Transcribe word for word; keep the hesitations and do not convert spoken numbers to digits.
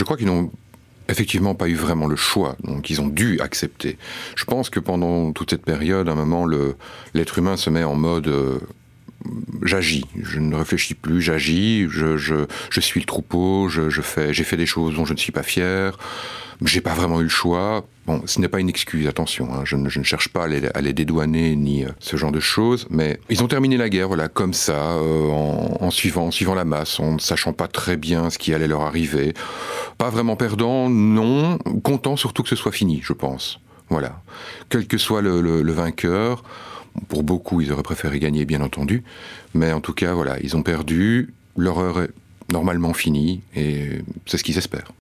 Je crois qu'ils n'ont effectivement pas eu vraiment le choix, donc ils ont dû accepter. Je pense que pendant toute cette période, à un moment, le, l'être humain se met en mode euh, j'agis, je ne réfléchis plus, j'agis, je, je, je suis le troupeau, je, je fais, j'ai fait des choses dont je ne suis pas fier, j'ai pas vraiment eu le choix. Bon, ce n'est pas une excuse, attention, hein, je, ne, je ne cherche pas à les, à les dédouaner ni euh, ce genre de choses, mais ils ont terminé la guerre, voilà, comme ça, euh, en, en, suivant, en suivant la masse, en ne sachant pas très bien ce qui allait leur arriver. Pas vraiment perdant, non, content surtout que ce soit fini, je pense. Voilà. Quel que soit le, le, le vainqueur, pour beaucoup, ils auraient préféré gagner, bien entendu, mais en tout cas, voilà, ils ont perdu, leur heure est normalement finie, et c'est ce qu'ils espèrent.